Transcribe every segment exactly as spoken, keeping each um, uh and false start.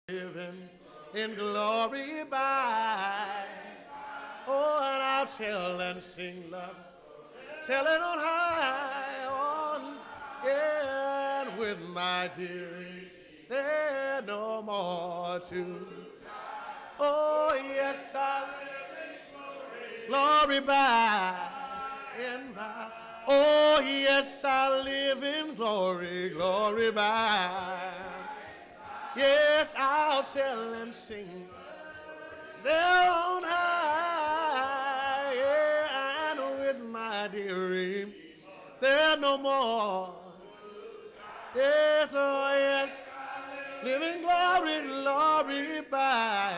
living in glory by. Oh, and I'll tell and sing love, tell it on high, on, yeah, and with my dearie, there no more to. Oh, yes, I live in glory by and by. Oh, yes, I live in glory, glory by. Yes, I'll tell and sing there on high, yeah, and with my dearie, there no more. Yes, oh yes, live in glory, glory by,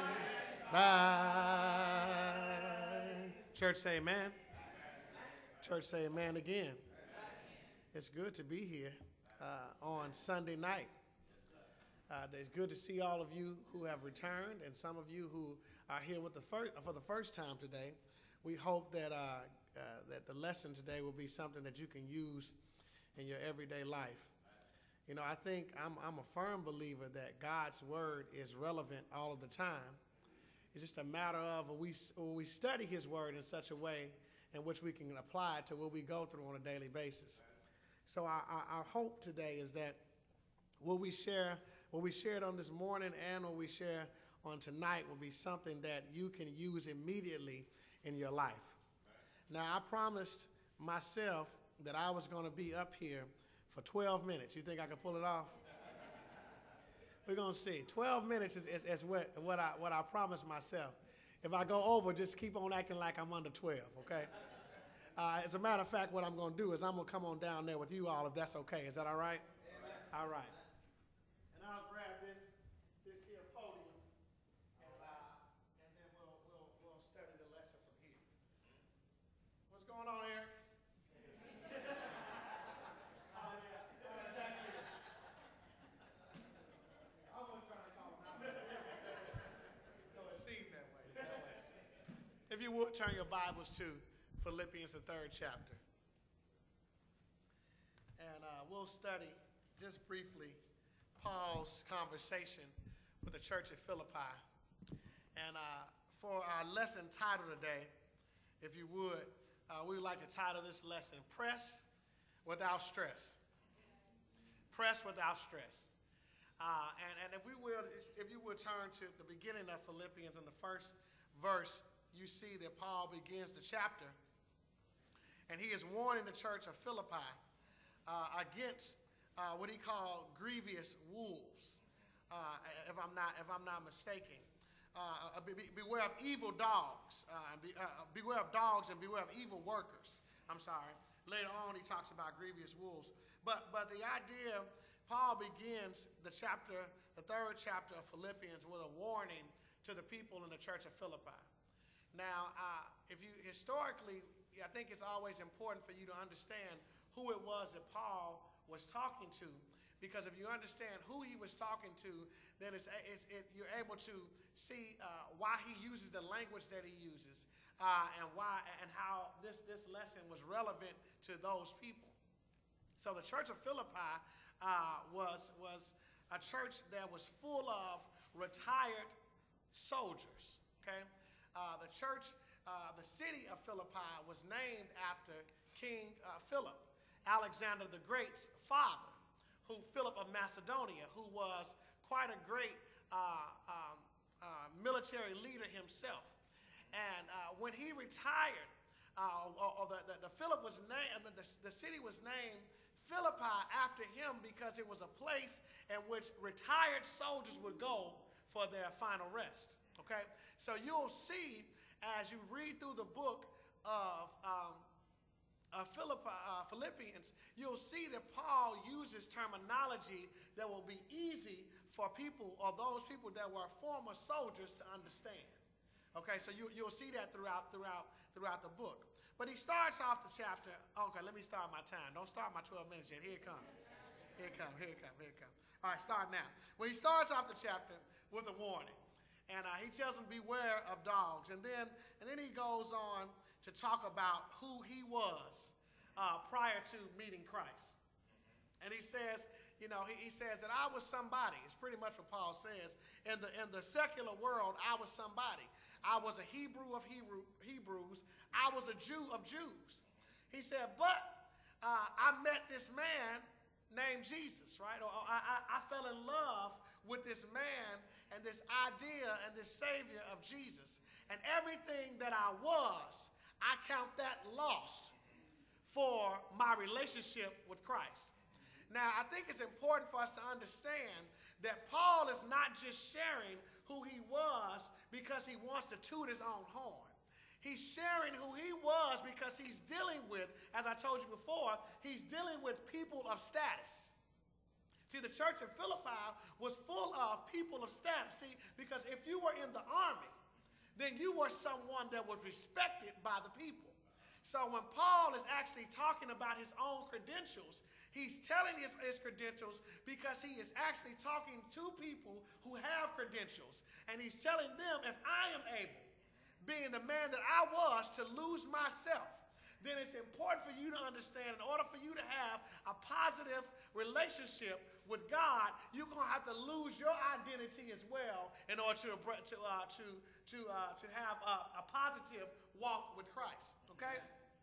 by. Church say amen. Church say amen again. It's good to be here uh, on Sunday night. Uh, it's good to see all of you who have returned and some of you who are here with the first, for the first time today. We hope that, uh, uh, that the lesson today will be something that you can use in your everyday life. You know, I think I'm, I'm a firm believer that God's word is relevant all of the time. It's just a matter of will we, will we study his word in such a way in which we can apply it to what we go through on a daily basis. So our, our, our hope today is that what we share What we shared on this morning and what we share on tonight will be something that you can use immediately in your life. Now, I promised myself that I was going to be up here for twelve minutes. You think I can pull it off? We're going to see. twelve minutes is, is, is what, what, I, what I promised myself. If I go over, just keep on acting like I'm under twelve, okay? Uh, as a matter of fact, what I'm going to do is I'm going to come on down there with you all, if that's okay. Is that all right? Amen. All right. I'll grab this, this here podium, and, uh, and then we'll, we'll, we'll study the lesson from here. What's going on, Eric? Oh, yeah. Back here. I wasn't trying to call him out. So it seemed that way, that way. If you would, turn your Bibles to Philippians, the third chapter. And uh, we'll study just briefly Paul's conversation with the church at Philippi. And uh, for our lesson title today, if you would, uh, we would like to title this lesson, Press Without Stress. Press Without Stress. Uh, and, and if we will, if you would turn to the beginning of Philippians in the first verse, you see that Paul begins the chapter, and he is warning the church of Philippi uh, against Uh, what he called grievous wolves, uh, if I'm not if I'm not mistaken. Uh, be, be, beware of evil dogs. Uh, be, uh, beware of dogs and beware of evil workers. I'm sorry. Later on, he talks about grievous wolves. But but the idea, Paul begins the chapter, the third chapter of Philippians, with a warning to the people in the church of Philippi. Now, uh, if you historically, I think it's always important for you to understand who it was that Paul was talking to, because if you understand who he was talking to, then it's, it's, it, you're able to see uh, why he uses the language that he uses, uh, and why and how this, this lesson was relevant to those people. So the church of Philippi uh, was, was a church that was full of retired soldiers, okay? Uh, the church, uh, the city of Philippi was named after King uh, Philip, Alexander the Great's father, who Philip of Macedonia, who was quite a great uh, um, uh, military leader himself. And uh, when he retired, uh, or, or the, the, the Philip was named, the, the city was named Philippi after him because it was a place in which retired soldiers would go for their final rest. Okay, so you'll see as you read through the book of um, Uh, Philippi, uh, Philippians, you'll see that Paul uses terminology that will be easy for people, or those people that were former soldiers, to understand. Okay, so you, you'll see that throughout, throughout, throughout the book. But he starts off the chapter. Okay, let me start my time. Don't start my twelve minutes yet. Here it comes. Here it comes. Here it comes. Here it comes. All right, start now. Well, he starts off the chapter with a warning, and uh, he tells them beware of dogs, and then and then he goes on to talk about who he was uh, prior to meeting Christ. And he says, you know, he, he says that I was somebody. It's pretty much what Paul says. In the, in the secular world, I was somebody. I was a Hebrew of Hebrew, Hebrews. I was a Jew of Jews. He said, but uh, I met this man named Jesus, right? Or, or I, I, I fell in love with this man and this idea and this Savior of Jesus. And everything that I was, I count that lost for my relationship with Christ. Now, I think it's important for us to understand that Paul is not just sharing who he was because he wants to toot his own horn. He's sharing who he was because he's dealing with, as I told you before, he's dealing with people of status. See, the church in Philippi was full of people of status. See, because if you were in the army, then you were someone that was respected by the people. So when Paul is actually talking about his own credentials, he's telling his, his credentials because he is actually talking to people who have credentials. And he's telling them, if I am able, being the man that I was, to lose myself, then it's important for you to understand, in order for you to have a positive relationship with God, you're going to have to lose your identity as well in order to, to, uh, to, to, uh, to have a, a positive walk with Christ, okay?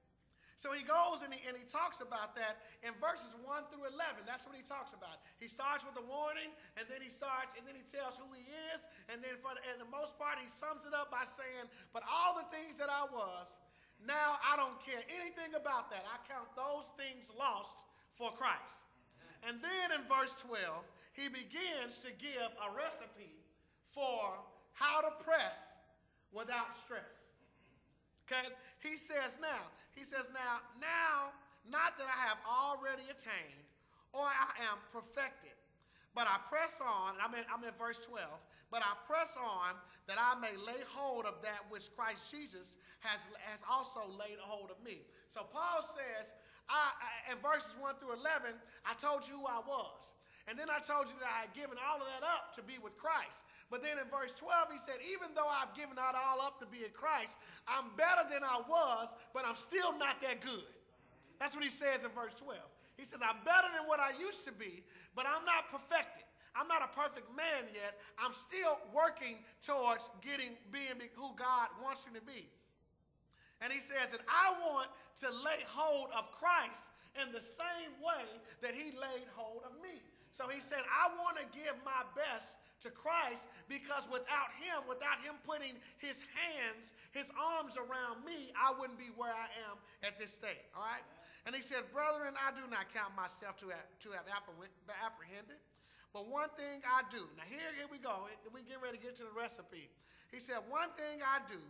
So he goes and he, and he talks about that in verses one through eleven. That's what he talks about. He starts with a warning, and then he starts, and then he tells who he is, and then for the, and the most part, he sums it up by saying, but all the things that I was, now I don't care anything about that. I count those things lost for Christ. And then in verse twelve, he begins to give a recipe for how to press without stress. Okay? He says now, he says now, now, not that I have already attained or I am perfected, but I press on, and I'm in, I'm in verse twelve, but I press on that I may lay hold of that which Christ Jesus has, has also laid hold of me. So Paul says, I, I, in verses one through eleven, I told you who I was. And then I told you that I had given all of that up to be with Christ. But then in verse twelve, he said, even though I've given that all up to be in Christ, I'm better than I was, but I'm still not that good. That's what he says in verse twelve. He says, I'm better than what I used to be, but I'm not perfected. I'm not a perfect man yet. I'm still working towards getting, being who God wants you to be. And he says that I want to lay hold of Christ in the same way that he laid hold of me. So he said, I want to give my best to Christ because without him, without him putting his hands, his arms around me, I wouldn't be where I am at this state, all right? And he said, brethren, I do not count myself to have, to have apprehended, but one thing I do. Now here, here we go. We get ready to get to the recipe. He said, one thing I do,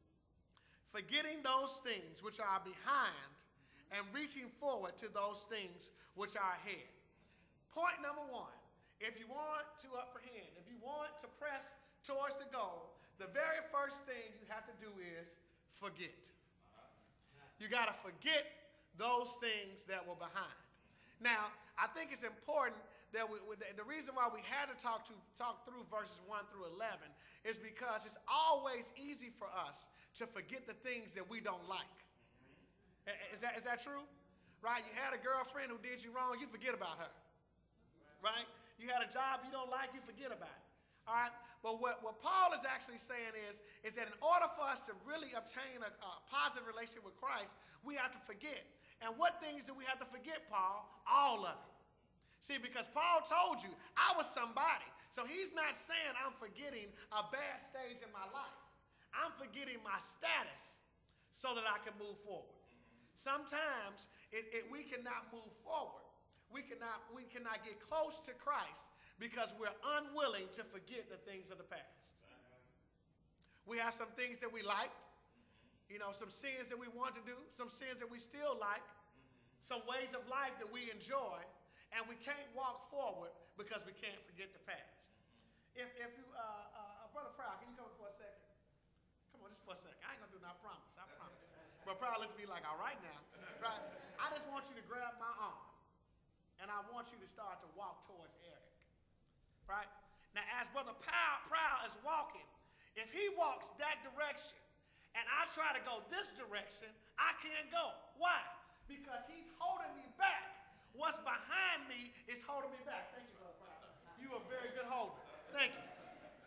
forgetting those things which are behind and reaching forward to those things which are ahead. Point number one, if you want to apprehend, if you want to press towards the goal, the very first thing you have to do is forget. You got to forget those things that were behind. Now, I think it's important that we, the reason why we had to talk, to talk through verses one through eleven is because it's always easy for us to forget the things that we don't like. Is that, is that true? Right? You had a girlfriend who did you wrong, you forget about her. Right? You had a job you don't like, you forget about it. All right? But what, what Paul is actually saying is, is that in order for us to really obtain a, a positive relationship with Christ, we have to forget. And what things do we have to forget, Paul? All of it. See, because Paul told you, I was somebody. So he's not saying I'm forgetting a bad stage in my life. I'm forgetting my status so that I can move forward. Sometimes it, it, we cannot move forward. We cannot, we cannot get close to Christ because we're unwilling to forget the things of the past. We have some things that we liked, you know, some sins that we want to do, some sins that we still like, some ways of life that we enjoy, and we can't walk forward because we can't forget the past. If, if you, uh, uh, Brother Proud, can you come for a second? Come on, just for a second. I ain't gonna do nothing, I promise, I promise. But Proud looked at me like, all right now, right? I just want you to grab my arm. And I want you to start to walk towards Eric, right? Now, as Brother Proud is walking, if he walks that direction and I try to go this direction, I can't go. Why? Because he's holding me back what's behind me is holding me back. Thank you, Brother Pastor. You are a very good holder. Thank you.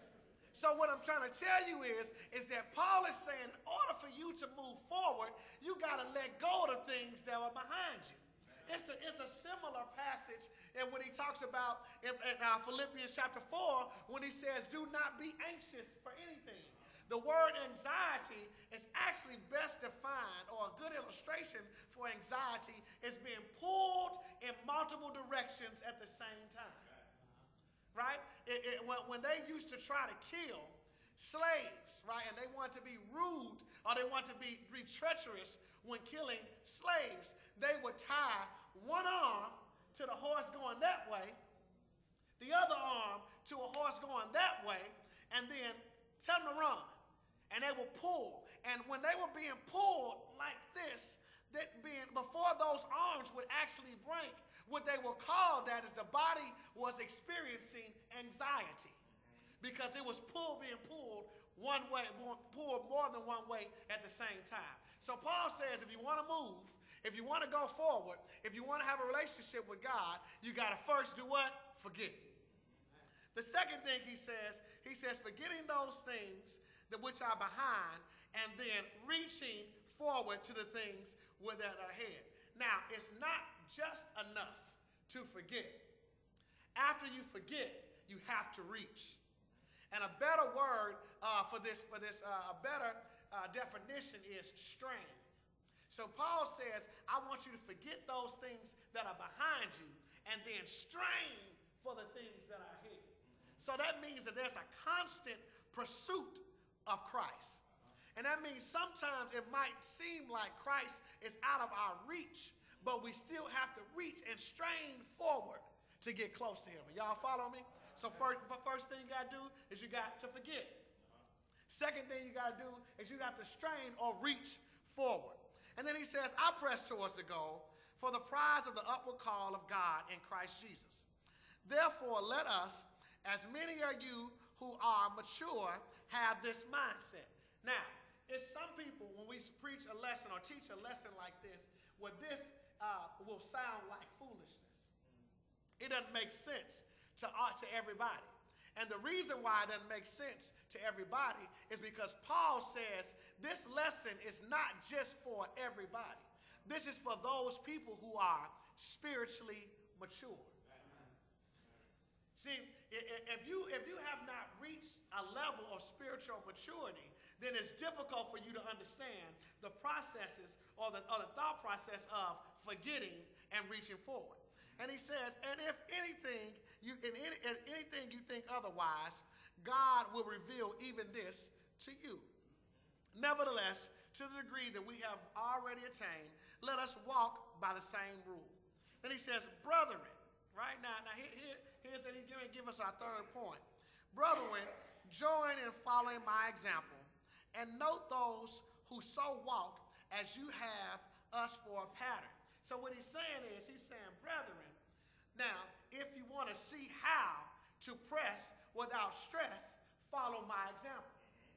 So what I'm trying to tell you is, is that Paul is saying in order for you to move forward, you got to let go of the things that are behind you. It's a, it's a similar passage and when he talks about in, in uh, Philippians chapter four, when he says, do not be anxious for anything. The word anxiety is actually best defined, or a good illustration for anxiety is being pulled in multiple directions at the same time. Right? It, it, when, when they used to try to kill slaves, right, and they want to be rude or they want to be, be treacherous when killing slaves, they would tie one arm to the horse going that way, the other arm to a horse going that way, and then tell them to run. And they will pull. And when they were being pulled like this, that being before those arms would actually break, what they will call that is the body was experiencing anxiety because it was pulled, being pulled one way, pulled more than one way at the same time. So Paul says if you want to move, if you want to go forward, if you want to have a relationship with God, you got to first do what? Forget. The second thing he says, he says forgetting those things that which are behind and then reaching forward to the things that are ahead. Now, it's not just enough to forget. After you forget, you have to reach. And a better word uh, for this, for this uh, a better uh, definition is strain. So Paul says, I want you to forget those things that are behind you and then strain for the things that are ahead. So that means that there's a constant pursuit of Christ. And that means sometimes it might seem like Christ is out of our reach, but we still have to reach and strain forward to get close to him. Y'all follow me? So first, first thing you got to do is you got to forget. Second thing you got to do is you got to strain or reach forward. And then he says, I press towards the goal for the prize of the upward call of God in Christ Jesus. Therefore, let us, as many of you who are mature, have this mindset. Now, it's some people, when we preach a lesson or teach a lesson like this, where this uh, will sound like foolishness. It doesn't make sense to, uh, to everybody. And the reason why it doesn't make sense to everybody is because Paul says this lesson is not just for everybody. This is for those people who are spiritually mature. See, if you, if you have not reached a level of spiritual maturity, then it's difficult for you to understand the processes or the, or the thought process of forgetting and reaching forward. And he says, and if anything, you, in, any, in anything you think otherwise, God will reveal even this to you. Nevertheless, to the degree that we have already attained, let us walk by the same rule. Then he says, brethren, right now, now here, here, here's that he's going to give us our third point. Brethren, join in following my example, and note those who so walk as you have us for a pattern. So what he's saying is, he's saying, brethren, now, if you want to see how to press without stress, follow my example.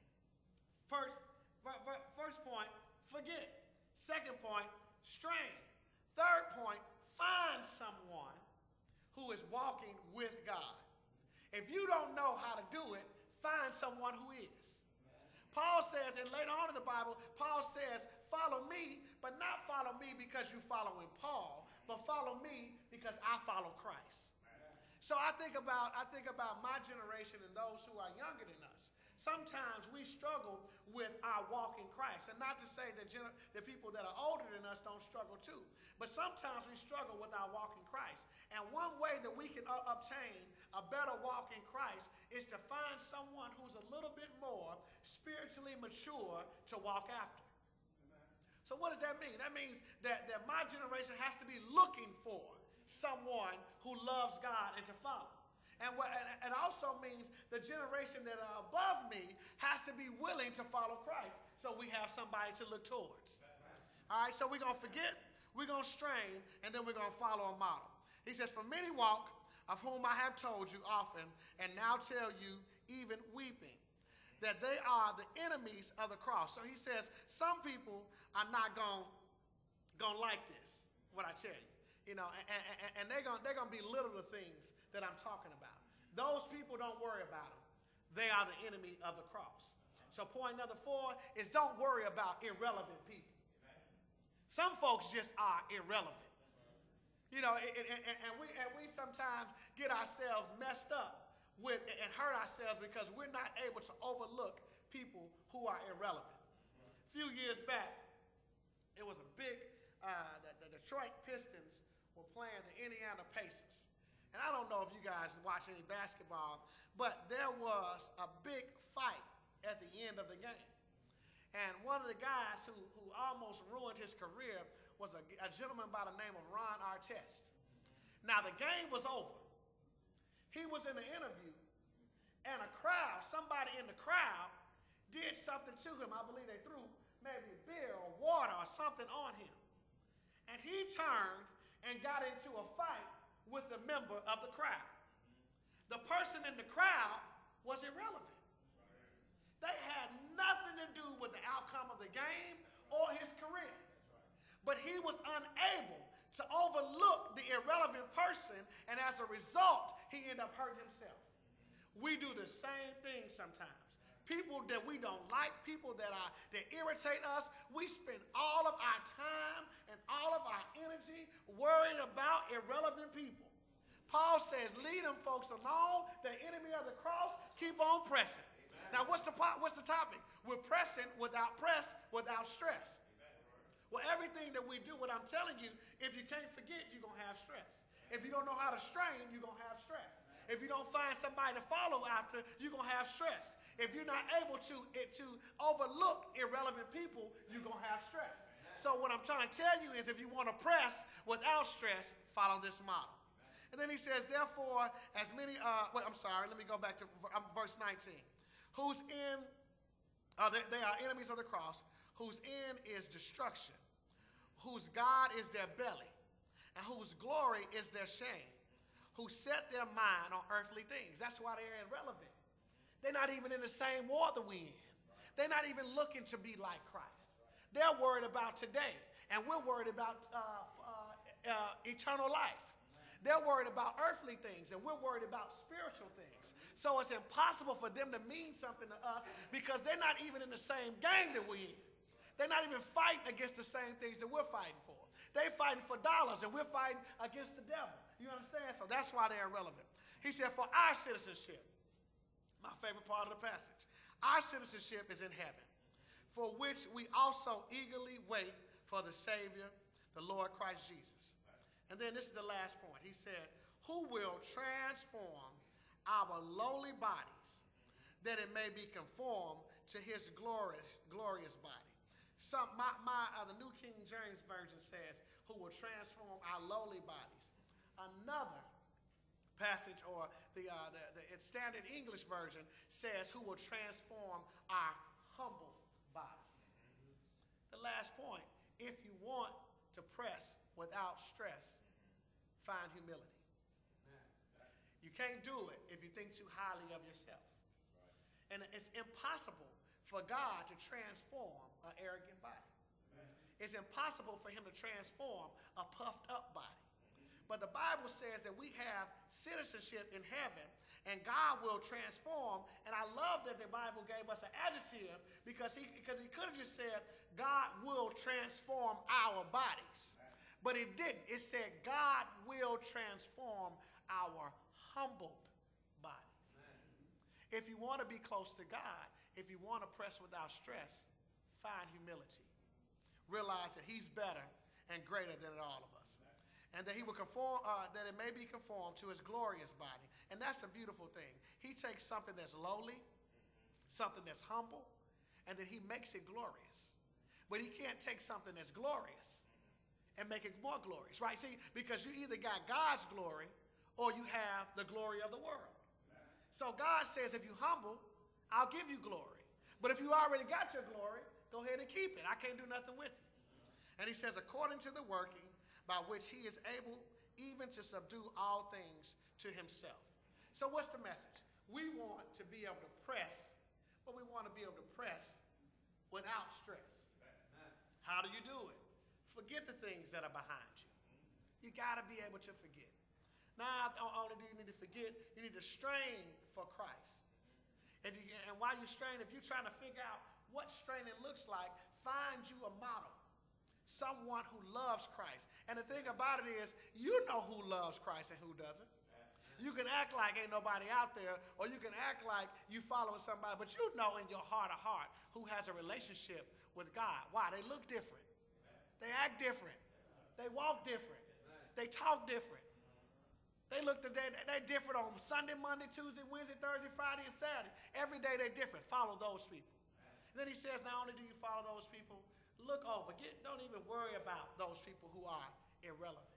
First, first point, forget. Second point, strain. Third point, find someone who is walking with God. If you don't know how to do it, find someone who is. Paul says, and later on in the Bible, Paul says, follow me, but not follow me because you're following Paul, but follow me because I follow Christ. So I think about, I think about my generation and those who are younger than us. Sometimes we struggle with our walk in Christ. And not to say that gener- the people that are older than us don't struggle too. But sometimes we struggle with our walk in Christ. And one way that we can uh, obtain a better walk in Christ is to find someone who's a little bit more spiritually mature to walk after. Amen. So what does that mean? That means that, that my generation has to be looking for someone who loves God and to follow. And what, and it also means the generation that are above me has to be willing to follow Christ. So we have somebody to look towards. All right, so we're going to forget, we're going to strain, and then we're going to follow a model. He says, for many walk, of whom I have told you often, and now tell you, even weeping, that they are the enemies of the cross. So he says, some people are not going to like this, what I tell you. You know, and, and, and they're going they're gonna belittle the things that I'm talking about. Those people, don't worry about them. They are the enemy of the cross. So point number four is don't worry about irrelevant people. Some folks just are irrelevant. You know, and, and, and, we, and we sometimes get ourselves messed up with and hurt ourselves because we're not able to overlook people who are irrelevant. A few years back, it was a big, uh, the, the Detroit Pistons were playing the Indiana Pacers. And I don't know if you guys watch any basketball, but there was a big fight at the end of the game. And one of the guys who, who almost ruined his career was a, a gentleman by the name of Ron Artest. Now, the game was over. He was in an interview, and a crowd, somebody in the crowd, did something to him. I believe they threw maybe beer or water or something on him. And he turned and got into a fight with a member of the crowd. The person in the crowd was irrelevant. They had nothing to do with the outcome of the game or his career. But he was unable to overlook the irrelevant person, and as a result, he ended up hurting himself. We do the same thing sometimes. People that we don't like, people that are that irritate us, we spend all of our time and all of our energy worrying about irrelevant people. Paul says, leave them folks alone, the enemy of the cross, keep on pressing. Now, what's the, what's the topic? We're pressing without press, without stress. Well, everything that we do, what I'm telling you, if you can't forget, you're going to have stress. If you don't know how to strain, you're going to have stress. If you don't find somebody to follow after, you're going to have stress. If you're not able to, it, to overlook irrelevant people, you're going to have stress. So what I'm trying to tell you is if you want to press without stress, follow this model. And then he says, therefore, as many, uh, well, I'm sorry, let me go back to verse nineteen. Whose end, uh, they, they are enemies of the cross, whose end is destruction, whose God is their belly, and whose glory is their shame, who set their mind on earthly things. That's why they're irrelevant. They're not even in the same war that we in. They're not even looking to be like Christ. They're worried about today, and we're worried about uh, uh, uh, eternal life. They're worried about earthly things, and we're worried about spiritual things. So it's impossible for them to mean something to us because they're not even in the same game that we're in. They're not even fighting against the same things that we're fighting for. They're fighting for dollars, and we're fighting against the devil. You understand? So that's why they're irrelevant. He said, for our citizenship, my favorite part of the passage, our citizenship is in heaven, for which we also eagerly wait for the Savior, the Lord Christ Jesus. And then this is the last point. He said, who will transform our lowly bodies that it may be conformed to his glorious, glorious body. Some, my, my, uh, the New King James Version says, who will transform our lowly bodies. Another passage, or the, uh, the, the Standard English Version, says, who will transform our humble bodies. The last point, if you want to press without stress, find humility. You can't do it if you think too highly of yourself. And it's impossible for God to transform an arrogant body. It's impossible for him to transform a puffed up body. But the Bible says that we have citizenship in heaven, and God will transform. And I love that the Bible gave us an adjective because he, because he could have just said, God will transform our bodies. But it didn't. It said, God will transform our humbled bodies. Amen. If you want to be close to God, if you want to press without stress, find humility. Realize that he's better and greater than all of us. And that he will conform, uh, that it may be conformed to his glorious body. And that's the beautiful thing. He takes something that's lowly, something that's humble, and then he makes it glorious. But he can't take something that's glorious and make it more glorious, right? See, because you either got God's glory or you have the glory of the world. So God says, if you humble, I'll give you glory. But if you already got your glory, go ahead and keep it. I can't do nothing with it. And he says, according to the working by which he is able even to subdue all things to himself. So what's the message? We want to be able to press, but we want to be able to press without stress. How do you do it? Forget the things that are behind you. You got to be able to forget. Not only do you need to forget, you need to strain for Christ. If you, and while you strain, if you're trying to figure out what straining looks like, find you a model. Someone who loves Christ. And the thing about it is, you know who loves Christ and who doesn't. You can act like ain't nobody out there, or you can act like you following somebody, but you know in your heart of heart who has a relationship with God. Why? They look different. They act different. They walk different. They talk different. They look the day, they're different on Sunday, Monday, Tuesday, Wednesday, Thursday, Friday, and Saturday. Every day they're different. Follow those people. And then he says, not only do you follow those people, look over. Get, don't even worry about those people who are irrelevant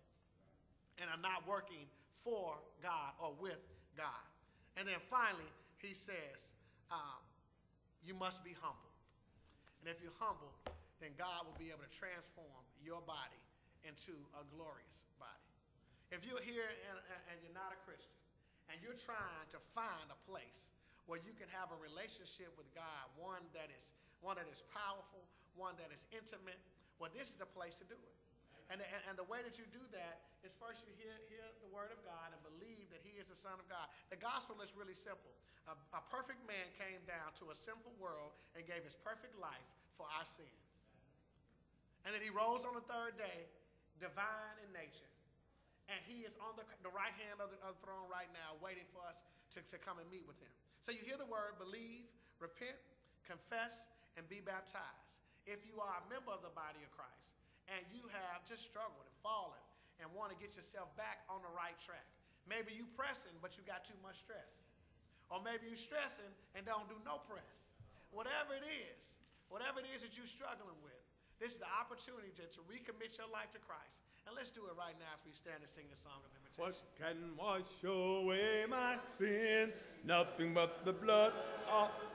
and are not working for God or with God. And then finally, he says, um, you must be humble. And if you're humble, then God will be able to transform your body into a glorious body. If you're here and, and you're not a Christian, and you're trying to find a place where you can have a relationship with God, one that is one that is powerful, one that is intimate, well, this is the place to do it. And, and, and the way that you do that is first you hear, hear the word of God and believe that he is the Son of God. The gospel is really simple. A, a perfect man came down to a sinful world and gave his perfect life for our sins. And then he rose on the third day, divine in nature. And he is on the, the right hand of the, of the throne right now, waiting for us to, to come and meet with him. So you hear the word, believe, repent, confess, and be baptized. If you are a member of the body of Christ, and you have just struggled and fallen and want to get yourself back on the right track. Maybe you pressing, but you got too much stress. Or maybe you stressing and don't do no press. Whatever it is, whatever it is that you're struggling with, this is the opportunity to, to recommit your life to Christ. And let's do it right now as we stand and sing the song of invitation. What can wash away my sin? Nothing but the blood of